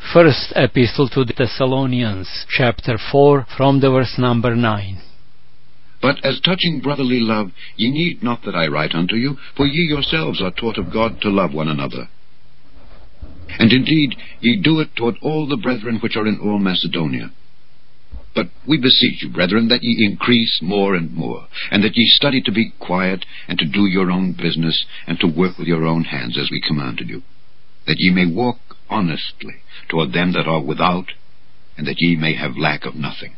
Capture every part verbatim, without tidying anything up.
First Epistle to the Thessalonians, chapter four, from the verse number nine. But as touching brotherly love, ye need not that I write unto you, for ye yourselves are taught of God to love one another. And indeed ye do it toward all the brethren which are in all Macedonia. But we beseech you, brethren, that ye increase more and more, and that ye study to be quiet, and to do your own business, and to work with your own hands, as we commanded you, that ye may walk honestly toward them that are without, and that ye may have lack of nothing.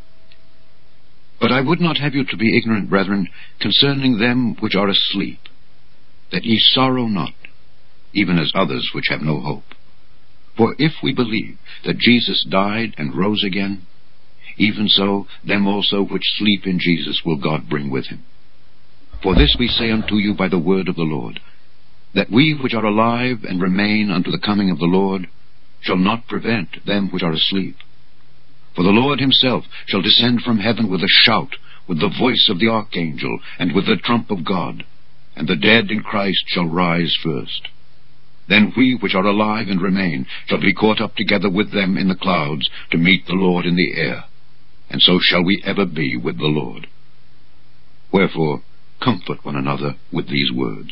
But I would not have you to be ignorant, brethren, concerning them which are asleep, that ye sorrow not, even as others which have no hope. For if we believe that Jesus died and rose again, even so them also which sleep in Jesus will God bring with him. For this we say unto you by the word of the Lord, that we which are alive and remain unto the coming of the Lord shall not prevent them which are asleep. For the Lord himself shall descend from heaven with a shout, with the voice of the archangel, and with the trump of God, and the dead in Christ shall rise first. Then we which are alive and remain shall be caught up together with them in the clouds to meet the Lord in the air, and so shall we ever be with the Lord. Wherefore, comfort one another with these words.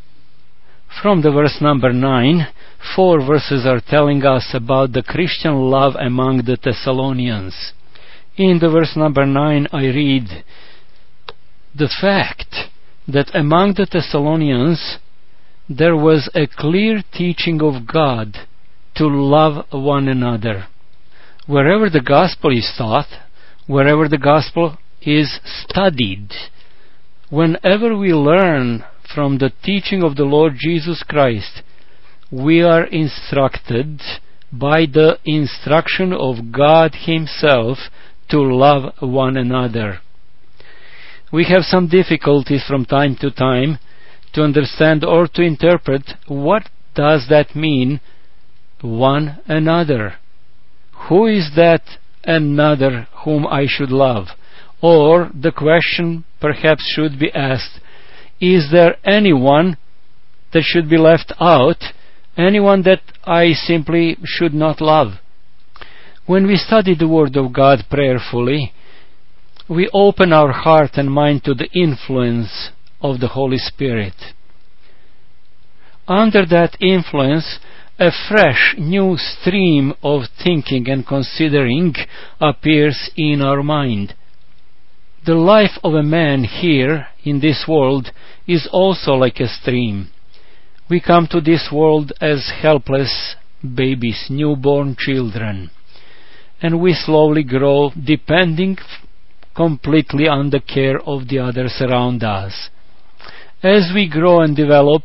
From the verse number nine, four verses are telling us about the Christian love among the Thessalonians. In the verse number nine I read, the fact that among the Thessalonians there was a clear teaching of God to love one another. Wherever the gospel is taught, wherever the gospel is studied, whenever we learn from the teaching of the Lord Jesus Christ, we are instructed by the instruction of God himself to love one another. We have some difficulties from time to time to understand or to interpret what does that mean, one another. Who is that another whom I should love? Or the question perhaps should be asked, is there anyone that should be left out, anyone that I simply should not love? When we study the Word of God prayerfully, we open our heart and mind to the influence of the Holy Spirit. Under that influence, a fresh new stream of thinking and considering appears in our mind. The life of a man here in this world is also like a stream. We come to this world as helpless babies, newborn children, and we slowly grow, depending completely on the care of the others around us. As we grow and develop,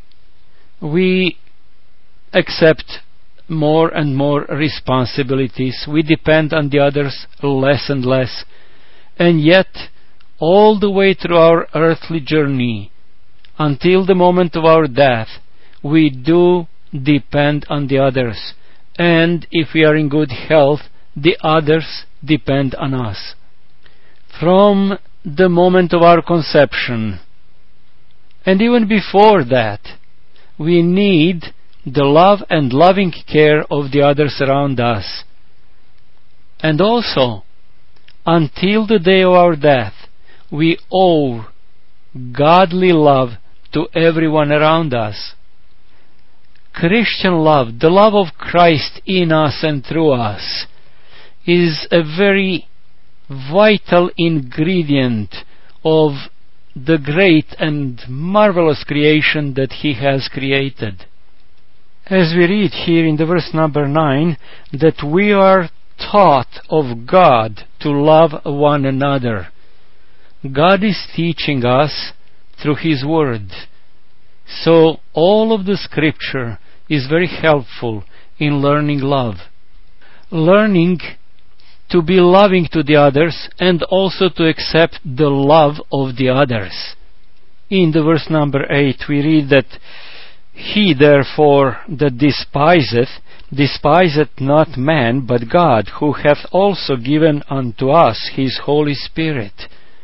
we accept more and more responsibilities. We depend on the others less and less. And yet, all the way through our earthly journey, until the moment of our death, we do depend on the others. And if we are in good health, the others depend on us. From the moment of our conception, and even before that, we need the love and loving care of the others around us. And also, until the day of our death, we owe godly love to everyone around us. Christian love, the love of Christ in us and through us, is a very vital ingredient of the great and marvelous creation that He has created. As we read here in the verse number nine, that we are taught of God to love one another. God is teaching us through His Word. So all of the Scripture is very helpful in learning love. Learning to be loving to the others and also to accept the love of the others. In the verse number eight we read that He therefore that despiseth, despiseth not man, but God, who hath also given unto us His Holy Spirit.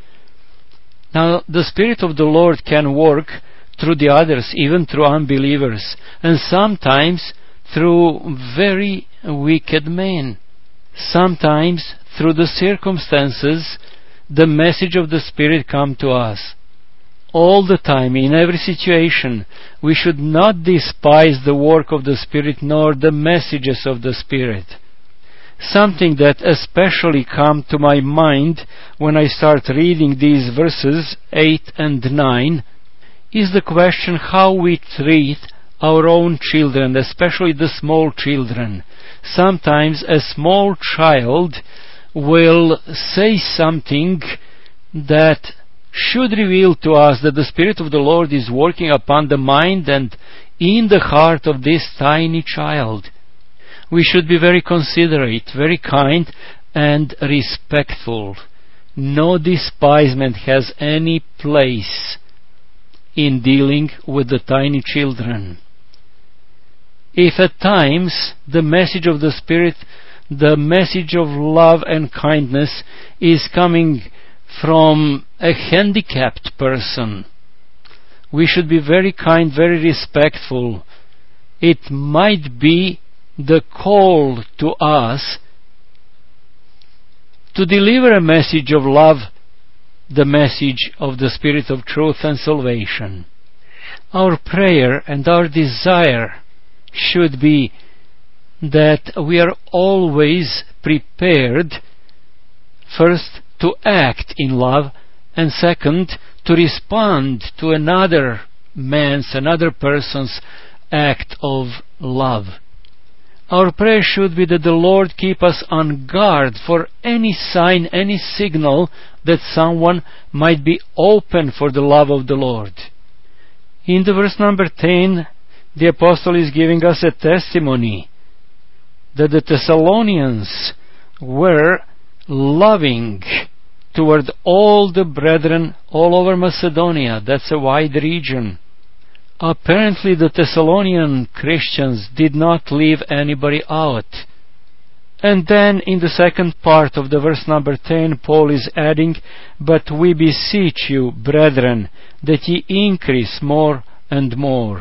Now, the Spirit of the Lord can work through the others, even through unbelievers, and sometimes through very wicked men. Sometimes, through the circumstances, the message of the Spirit come to us. All the time, in every situation, we should not despise the work of the Spirit nor the messages of the Spirit. Something that especially come to my mind when I start reading these verses eight and nine is the question how we treat our own children, especially the small children. Sometimes a small child will say something that should reveal to us that the Spirit of the Lord is working upon the mind and in the heart of this tiny child. We should be very considerate, very kind, and respectful. No despisement has any place in dealing with the tiny children. If at times the message of the Spirit, the message of love and kindness is coming from a handicapped person, we should be very kind, very respectful. It might be the call to us to deliver a message of love, the message of the Spirit of truth and salvation. Our prayer and our desire should be that we are always prepared, first, to act in love, and second, to respond to another man's, another person's act of love. Our prayer should be that the Lord keep us on guard for any sign, any signal that someone might be open for the love of the Lord. In the verse number ten, the apostle is giving us a testimony that the Thessalonians were loving toward all the brethren all over Macedonia. That's a wide region. Apparently the Thessalonian Christians did not leave anybody out. And then in the second part of the verse number ten, Paul is adding, "But we beseech you, brethren, that ye increase more and more."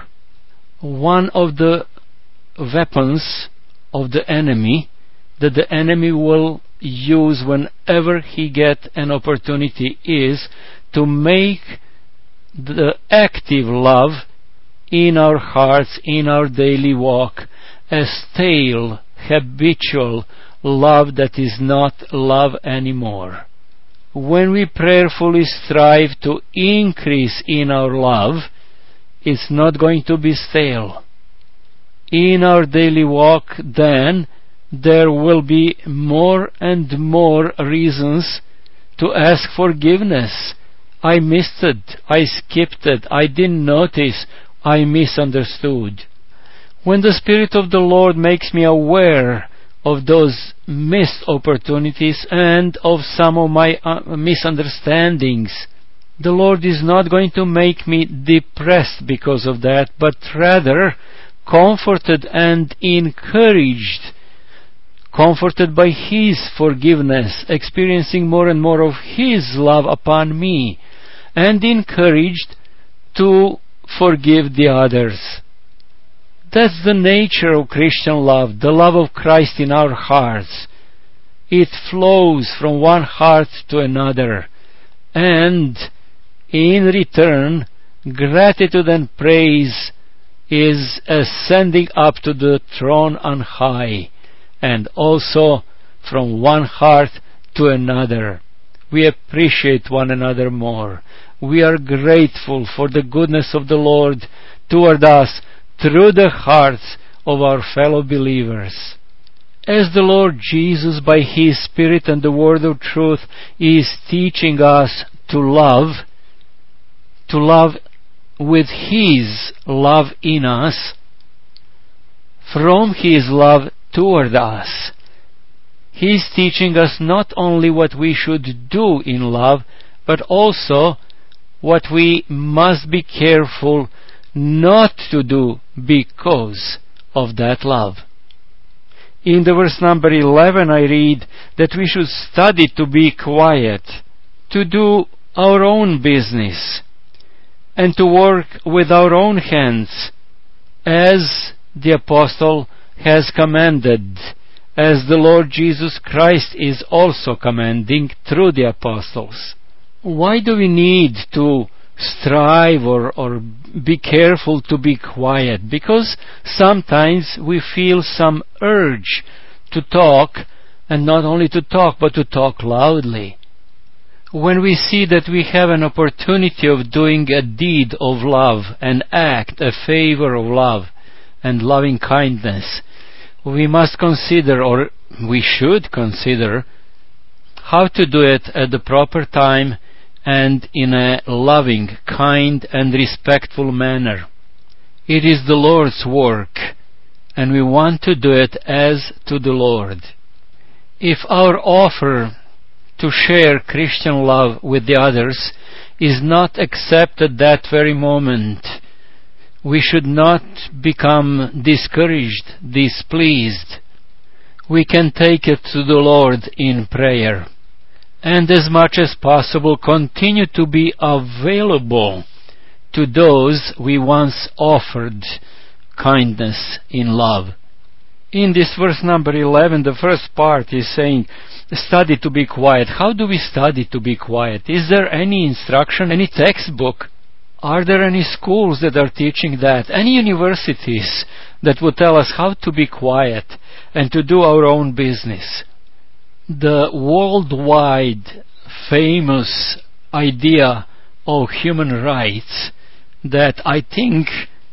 One of the weapons of the enemy that the enemy will use whenever he get an opportunity is to make the active love in our hearts, in our daily walk, a stale, habitual love that is not love anymore. When we prayerfully strive to increase in our love, it's not going to be stale. In our daily walk, then, there will be more and more reasons to ask forgiveness. I missed it, I skipped it, I didn't notice, I misunderstood. When the Spirit of the Lord makes me aware of those missed opportunities and of some of my uh, misunderstandings, the Lord is not going to make me depressed because of that, but rather comforted and encouraged, comforted by His forgiveness, experiencing more and more of His love upon me, and encouraged to forgive the others. That's the nature of Christian love, the love of Christ in our hearts. It flows from one heart to another, and in return, gratitude and praise is ascending up to the throne on high, and also from one heart to another. We appreciate one another more. We are grateful for the goodness of the Lord toward us through the hearts of our fellow believers. As the Lord Jesus, by His Spirit and the Word of truth, is teaching us to love, to love with His love in us, from His love toward us, He's teaching us not only what we should do in love, but also what we must be careful not to do because of that love. In the verse number eleven I read that we should study to be quiet, to do our own business, and to work with our own hands, as the apostle has commanded, as the Lord Jesus Christ is also commanding through the apostles. Why do we need to strive or, or be careful to be quiet? Because sometimes we feel some urge to talk, and not only to talk, but to talk loudly. When we see that we have an opportunity of doing a deed of love, an act, a favor of love and loving kindness, we must consider, or we should consider, how to do it at the proper time and in a loving, kind and respectful manner. It is the Lord's work, and we want to do it as to the Lord. If our offer to share Christian love with the others is not accepted that very moment, we should not become discouraged, displeased. We can take it to the Lord in prayer, and as much as possible continue to be available to those we once offered kindness in love. In this verse number eleven, the first part is saying, study to be quiet. How do we study to be quiet? Is there any instruction, any textbook? Are there any schools that are teaching that? Any universities that would tell us how to be quiet and to do our own business? The worldwide famous idea of human rights that I think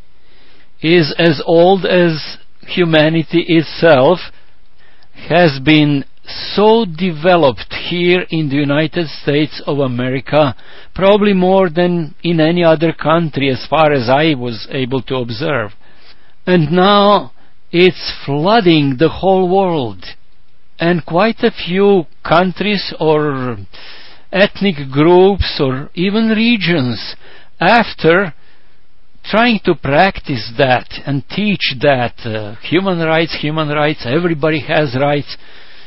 is as old as humanity itself has been so developed here in the United States of America, probably more than in any other country as far as I was able to observe. And now it's flooding the whole world. And quite a few countries or ethnic groups or even regions, after trying to practice that and teach that uh, human rights, human rights, everybody has rights,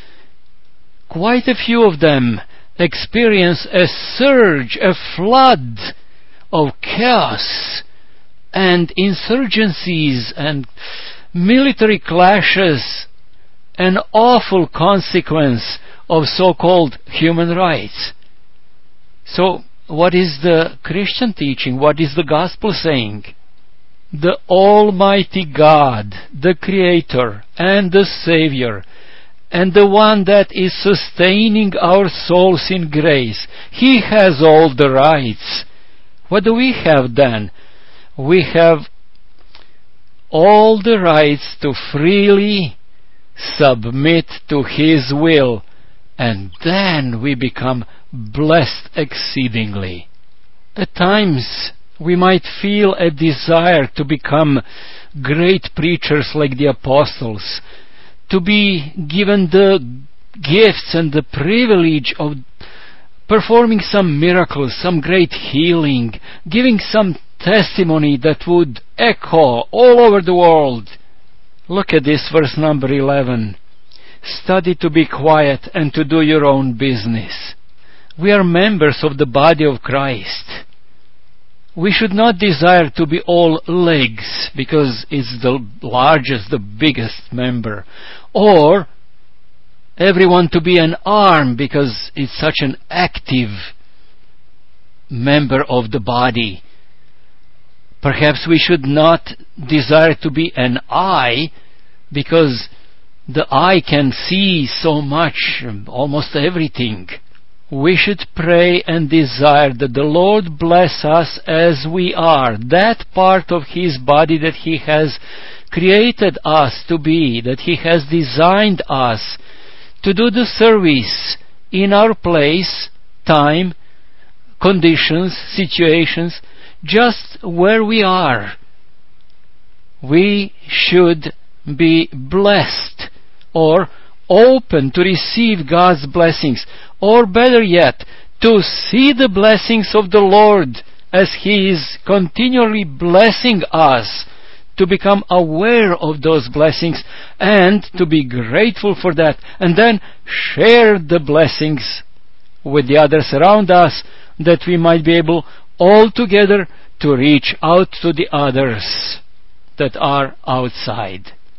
quite a few of them experience a surge, a flood of chaos and insurgencies and military clashes, an awful consequence of so-called human rights. So, what is the Christian teaching? What is the gospel saying? The Almighty God, the Creator and the Savior, and the one that is sustaining our souls in grace, He has all the rights. What do we have then? We have all the rights to freely submit to His will, and then we become blessed exceedingly. At times we might feel a desire to become great preachers like the apostles, to be given the gifts and the privilege of performing some miracles, some great healing, giving some testimony that would echo all over the world. Look at this verse number eleven. Study to be quiet and to do your own business. We are members of the body of Christ. We should not desire to be all legs because it's the largest, the biggest member, or everyone to be an arm because it's such an active member of the body. Perhaps we should not desire to be an eye because the eye can see so much, almost everything. We should pray and desire that the Lord bless us as we are, that part of His body that He has created us to be, that He has designed us to do the service in our place, time, conditions, situations, just where we are. We should be blessed or open to receive God's blessings, or better yet, to see the blessings of the Lord as He is continually blessing us, to become aware of those blessings and to be grateful for that, and then share the blessings with the others around us, that we might be able all together to reach out to the others that are outside.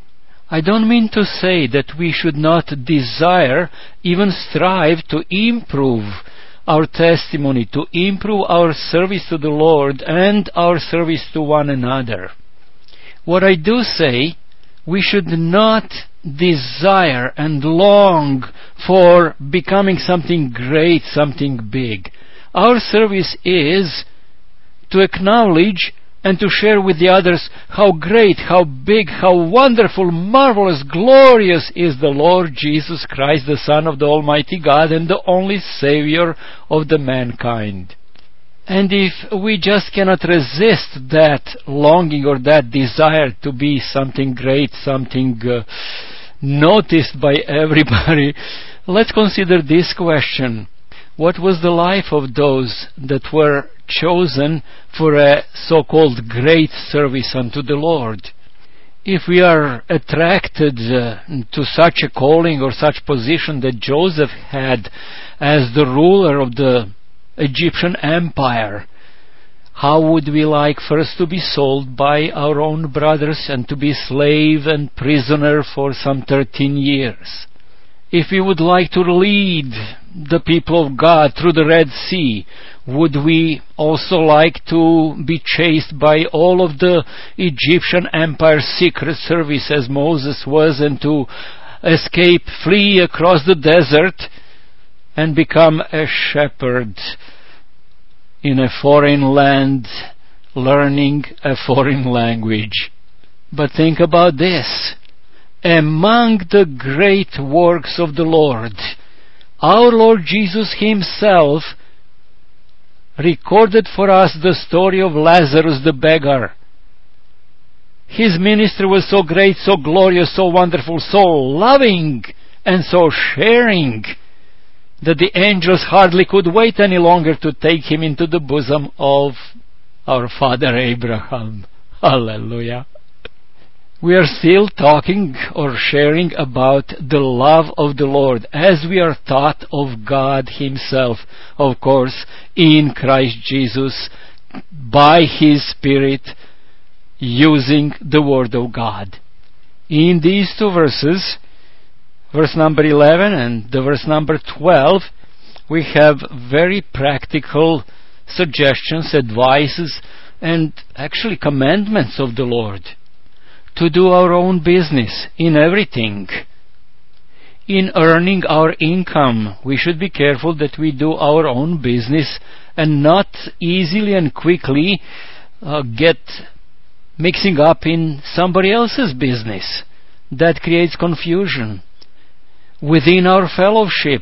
I don't mean to say that we should not desire, even strive to improve our testimony, to improve our service to the Lord and our service to one another. What I do say, we should not desire and long for becoming something great, something big. Our service is to acknowledge and to share with the others how great, how big, how wonderful, marvelous, glorious is the Lord Jesus Christ, the Son of the Almighty God and the only Savior of the mankind. And if we just cannot resist that longing or that desire to be something great, something uh, noticed by everybody, let's consider this question. What was the life of those that were chosen for a so-called great service unto the Lord? If we are attracted uh, to such a calling or such position that Joseph had as the ruler of the Egyptian empire, how would we like first to be sold by our own brothers and to be slave and prisoner for some thirteen years? If we would like to lead the people of God through the Red Sea, would we also like to be chased by all of the Egyptian Empire's secret service as Moses was, and to escape, flee across the desert and become a shepherd in a foreign land, learning a foreign language? But think about this. Among the great works of the Lord, our Lord Jesus Himself recorded for us the story of Lazarus the beggar. His ministry was so great, so glorious, so wonderful, so loving, and so sharing, that the angels hardly could wait any longer to take him into the bosom of our father Abraham. Hallelujah. We are still talking or sharing about the love of the Lord as we are taught of God Himself, of course, in Christ Jesus, by His Spirit, using the Word of God. In these two verses, verse number eleven and the verse number twelve, we have very practical suggestions, advices, and actually commandments of the Lord. To do our own business in everything. In earning our income, we should be careful that we do our own business and not easily and quickly uh, get mixing up in somebody else's business. That creates confusion. Within our fellowship,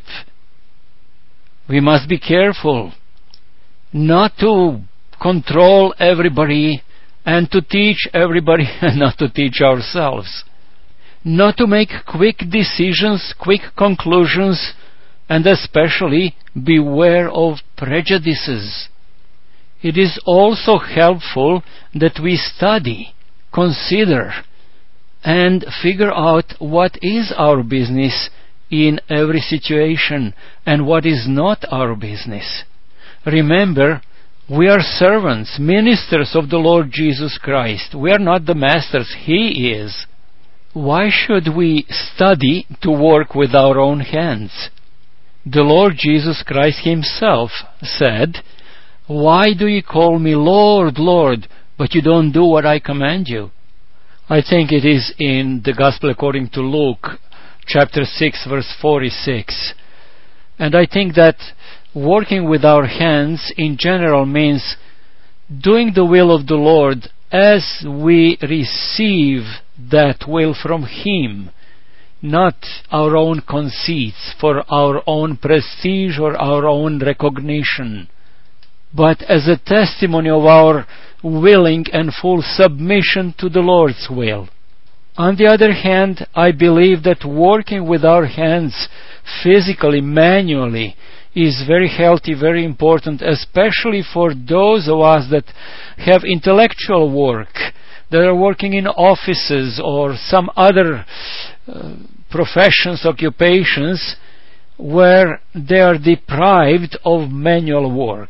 we must be careful not to control everybody and to teach everybody and not to teach ourselves. Not to make quick decisions, quick conclusions, and especially beware of prejudices. It is also helpful that we study, consider, and figure out what is our business in every situation and what is not our business. Remember, we are servants, ministers of the Lord Jesus Christ. We are not the masters, He is. Why should we study to work with our own hands? The Lord Jesus Christ Himself said, "Why do you call me Lord, Lord, but you don't do what I command you?" I think it is in the Gospel according to Luke, chapter six, verse forty-six. And I think that working with our hands in general means doing the will of the Lord as we receive that will from Him, not our own conceits for our own prestige or our own recognition, but as a testimony of our willing and full submission to the Lord's will. On the other hand, I believe that working with our hands physically, manually, is very healthy, very important, especially for those of us that have intellectual work, that are working in offices or some other uh, professions, occupations, where they are deprived of manual work.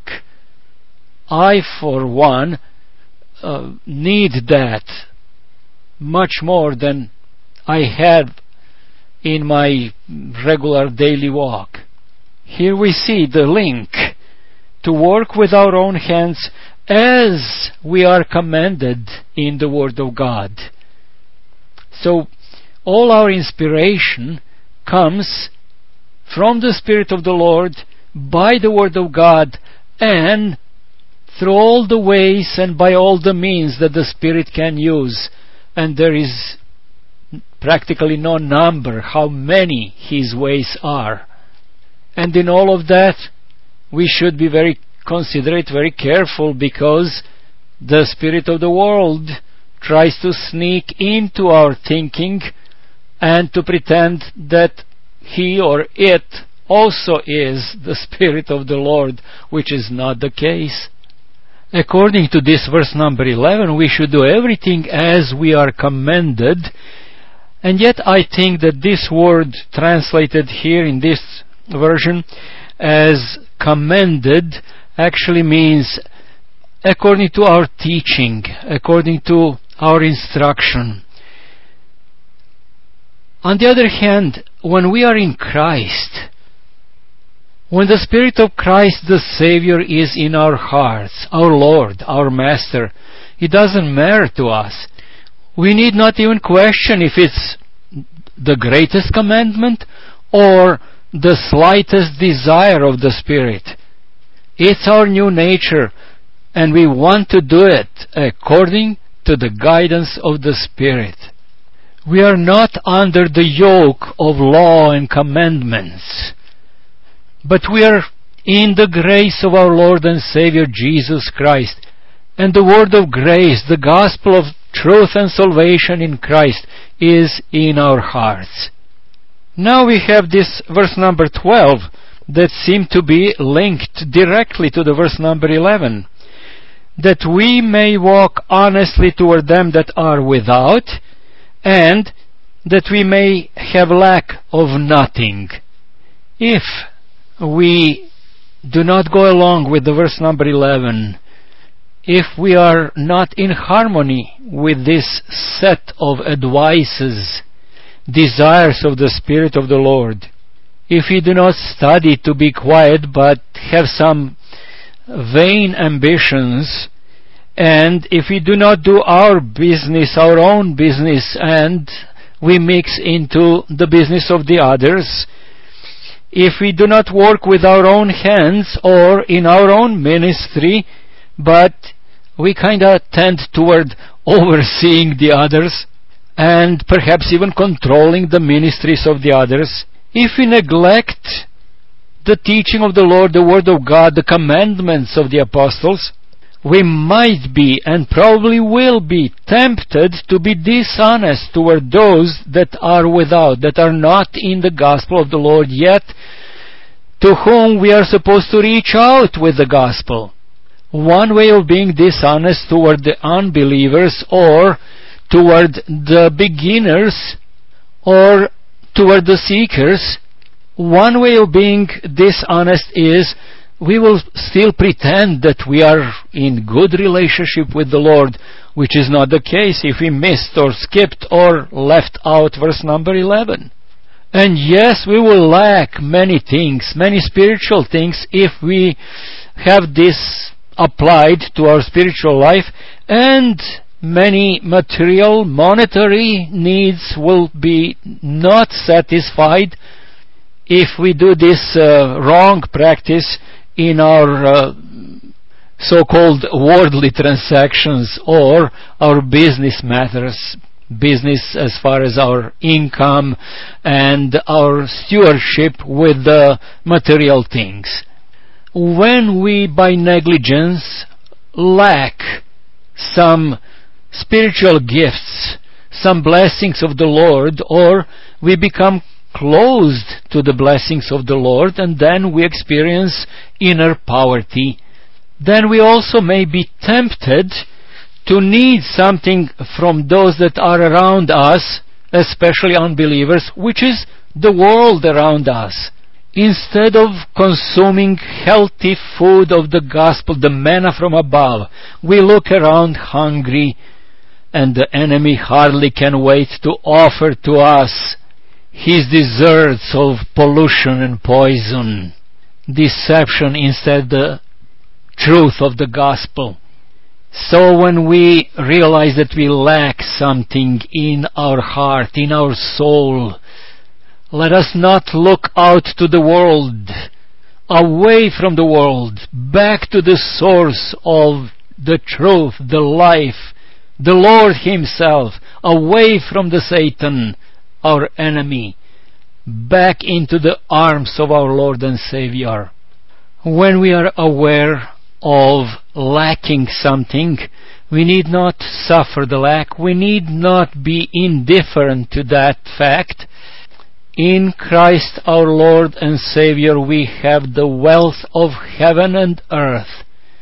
I, for one, uh, need that much more than I have in my regular daily walk. Here we see the link to work with our own hands as we are commanded in the Word of God. So all our inspiration comes from the Spirit of the Lord, by the Word of God, and through all the ways and by all the means that the Spirit can use. And there is practically no number how many His ways are. And in all of that, we should be very considerate, very careful, because the spirit of the world tries to sneak into our thinking and to pretend that he or it also is the Spirit of the Lord, which is not the case. According to this verse number eleven, we should do everything as we are commanded. And yet I think that this word translated here in this version as commended actually means according to our teaching, according to our instruction. On the other hand, when we are in Christ, when the Spirit of Christ the Savior is in our hearts, our Lord, our Master, it doesn't matter to us. We need not even question if it's the greatest commandment or the slightest desire of the Spirit. It's our new nature, and we want to do it according to the guidance of the Spirit. We are not under the yoke of law and commandments, but we are in the grace of our Lord and Savior Jesus Christ. And the word of grace, the gospel of truth and salvation in Christ, is in our hearts. Now we have this verse number twelve that seemed to be linked directly to the verse number eleven. That we may walk honestly toward them that are without, and that we may have lack of nothing. If we do not go along with the verse number eleven, if we are not in harmony with this set of advices, desires of the Spirit of the Lord, if we do not study to be quiet but have some vain ambitions, and if we do not do our business, our own business, and we mix into the business of the others, if we do not work with our own hands or in our own ministry, but we kind of tend toward overseeing the others and perhaps even controlling the ministries of the others, if we neglect the teaching of the Lord, the Word of God, the commandments of the apostles, we might be and probably will be tempted to be dishonest toward those that are without, that are not in the gospel of the Lord yet, to whom we are supposed to reach out with the gospel. One way of being dishonest toward the unbelievers or toward the beginners or toward the seekers, one way of being dishonest is we will still pretend that we are in good relationship with the Lord, which is not the case if we missed or skipped or left out verse number eleven. And yes, we will lack many things, many spiritual things, if we have this applied to our spiritual life, and many material, monetary needs will be not satisfied if we do this uh, wrong practice in our uh, so-called worldly transactions or our business matters, business as far as our income and our stewardship with the material things. When we by negligence lack some spiritual gifts, some blessings of the Lord, or we become closed to the blessings of the Lord, and then we experience inner poverty, then we also may be tempted to need something from those that are around us, especially unbelievers, which is the world around us. Instead of consuming healthy food of the gospel, the manna from above, we look around hungry, and the enemy hardly can wait to offer to us his deserts of pollution and poison, deception instead the truth of the gospel. So when we realize that we lack something in our heart, in our soul, let us not look out to the world, away from the world, back to the source of the truth, the life, the Lord Himself, away from the Satan, our enemy, back into the arms of our Lord and Savior. When we are aware of lacking something, we need not suffer the lack. We need not be indifferent to that fact. In Christ our Lord and Savior we have the wealth of heaven and earth.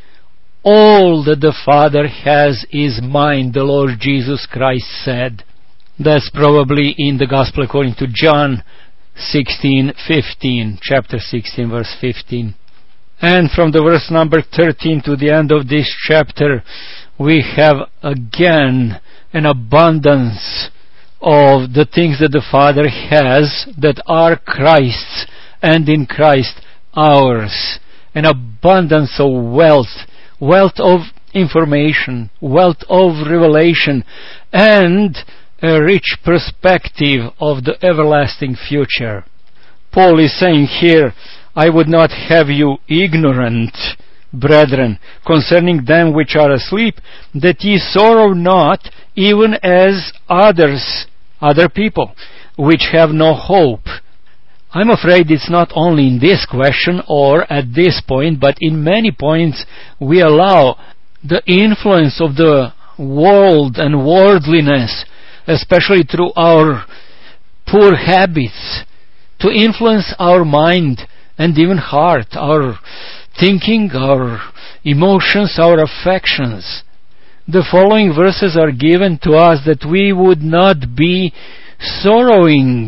All that the Father has is mine, the Lord Jesus Christ said. That's probably in the Gospel according to John sixteen fifteen, chapter sixteen, verse fifteen. And from the verse number thirteen to the end of this chapter, we have again an abundance of the things that the Father has that are Christ's, and in Christ ours. An abundance of wealth, wealth of information, wealth of revelation, and a rich perspective of the everlasting future. Paul is saying here, I would not have you ignorant, brethren, concerning them which are asleep, that ye sorrow not, even as others, other people, which have no hope. I'm afraid it's not only in this question or at this point, but in many points we allow the influence of the world and worldliness, especially through our poor habits, to influence our mind and even heart, our thinking, our emotions, our affections. The following verses are given to us that we would not be sorrowing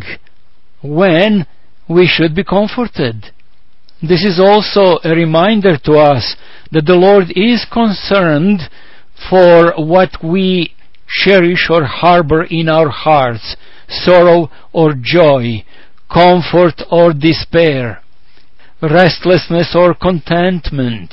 when we should be comforted. This is also a reminder to us that the Lord is concerned for what we cherish or harbor in our hearts, sorrow or joy, comfort or despair, restlessness or contentment,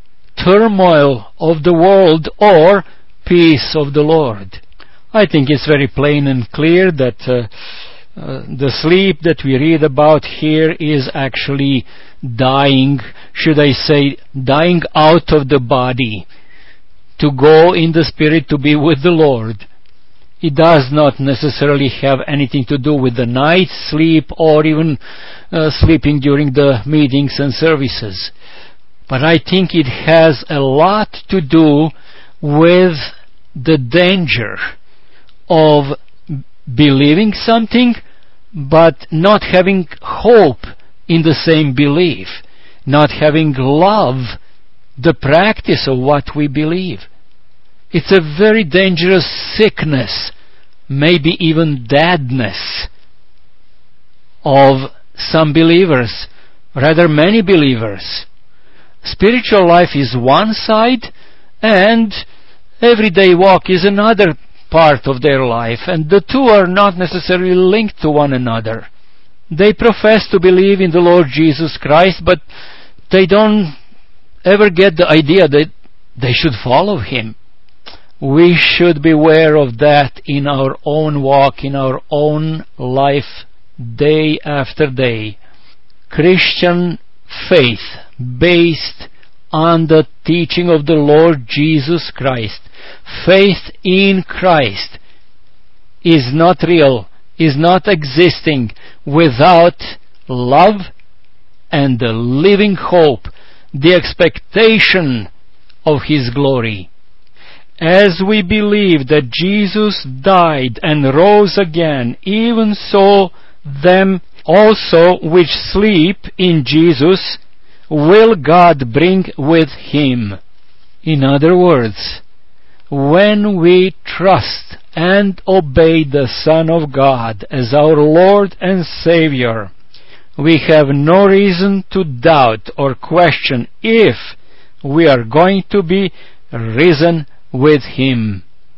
turmoil of the world or peace of the Lord. I think it's very plain and clear that uh, uh, the sleep that we read about here is actually dying, should I say, dying out of the body, to go in the spirit to be with the Lord. It does not necessarily have anything to do with the night sleep or even uh, sleeping during the meetings and services. But I think it has a lot to do with the danger of believing something but not having hope in the same belief, not having love, the practice of what we believe. It's a very dangerous sickness, maybe even deadness of some believers, rather many believers. Spiritual life is one side, and everyday walk is another part of their life, and the two are not necessarily linked to one another. They profess to believe in the Lord Jesus Christ, but they don't ever get the idea that they should follow Him. We should beware of that in our own walk, in our own life, day after day. Christian faith based on the teaching of the Lord Jesus Christ, faith in Christ, is not real, is not existing without love and the living hope, the expectation of His glory. As we believe that Jesus died and rose again, even so them also which sleep in Jesus will God bring with Him. In other words, when we trust and obey the Son of God as our Lord and Savior, we have no reason to doubt or question if we are going to be risen with Him.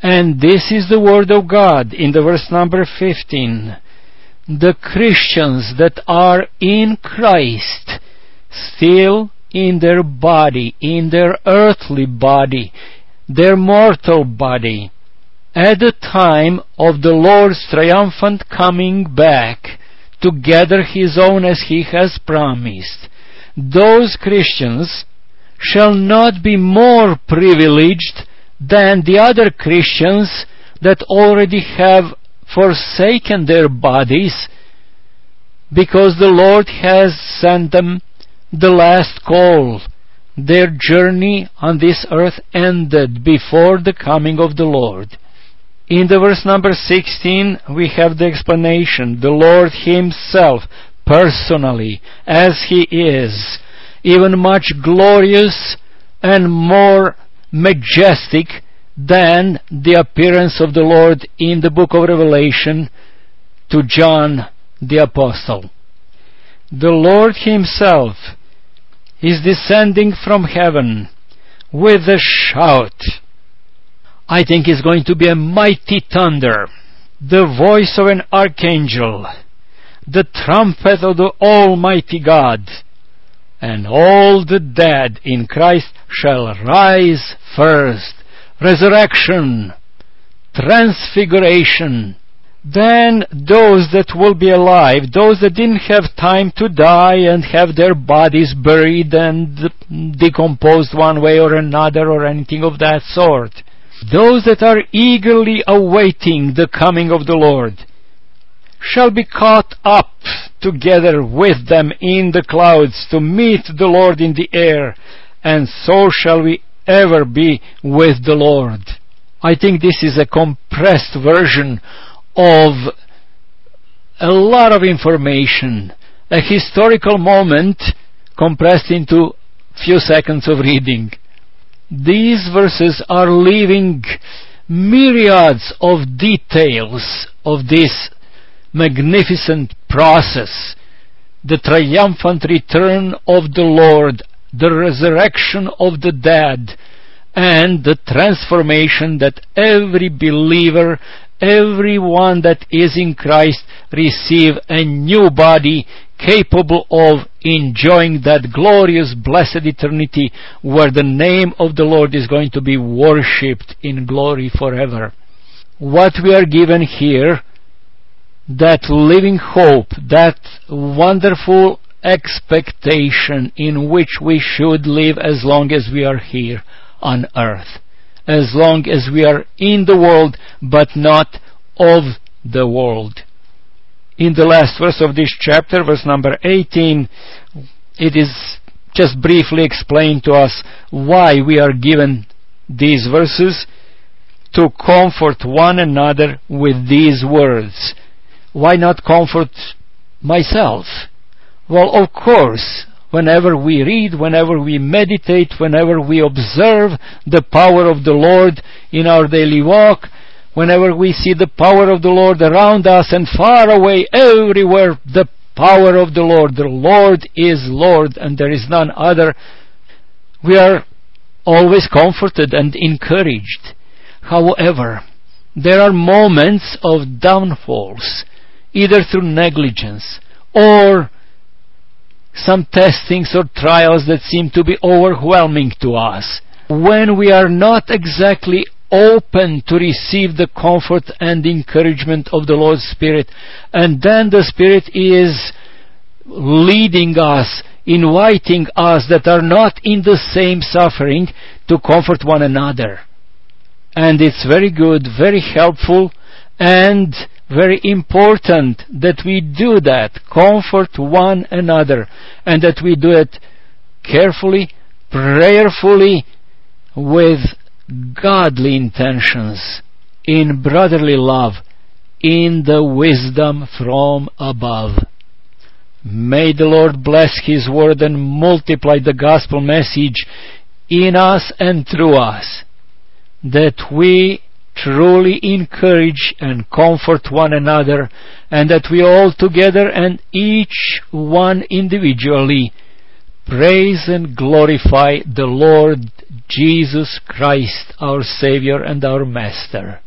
And this is the word of God in the verse number fifteen. The Christians that are in Christ, still in their body, in their earthly body, their mortal body, at the time of the Lord's triumphant coming back to gather His own as He has promised, those Christians shall not be more privileged than the other Christians that already have forsaken their bodies, because the Lord has sent them the last call. Their journey on this earth ended before the coming of the Lord. In the verse number sixteen, we have the explanation. The Lord Himself, personally, as He is, even much glorious and more majestic than the appearance of the Lord in the book of Revelation to John the Apostle. The Lord Himself is descending from heaven with a shout. I think it's going to be a mighty thunder, the voice of an archangel, the trumpet of the Almighty God, and all the dead in Christ shall rise first. Resurrection, transfiguration. Then those that will be alive, those that didn't have time to die and have their bodies buried and decomposed one way or another or anything of that sort, those that are eagerly awaiting the coming of the Lord, shall be caught up together with them in the clouds to meet the Lord in the air, and so shall we ever be with the Lord. I think this is a compressed version of a lot of information, a historical moment compressed into few seconds of reading. These verses are leaving myriads of details of this magnificent process, the triumphant return of the Lord, the resurrection of the dead, and the transformation that every believer, everyone that is in Christ, receive a new body capable of enjoying that glorious blessed eternity where the name of the Lord is going to be worshipped in glory forever. What we are given here, that living hope, that wonderful expectation in which we should live as long as we are here on earth, as long as we are in the world but not of the world. In the last verse of this chapter, verse number eighteen, it is just briefly explained to us why we are given these verses: to comfort one another with these words. Why not comfort myself? Well, of course, whenever we read, whenever we meditate, whenever we observe the power of the Lord in our daily walk, whenever we see the power of the Lord around us and far away, everywhere, the power of the Lord. The Lord is Lord and there is none other. We are always comforted and encouraged. However, there are moments of downfalls, either through negligence or some testings or trials that seem to be overwhelming to us, when we are not exactly open to receive the comfort and encouragement of the Lord's Spirit, and then the Spirit is leading us, inviting us that are not in the same suffering to comfort one another. And it's very good, very helpful, and very important that we do that, comfort one another, and that we do it carefully, prayerfully, with godly intentions, in brotherly love, in the wisdom from above. May the Lord bless His word and multiply the gospel message in us and through us, that we truly encourage and comfort one another, and that we all together and each one individually praise and glorify the Lord Jesus Christ, our Savior and our Master.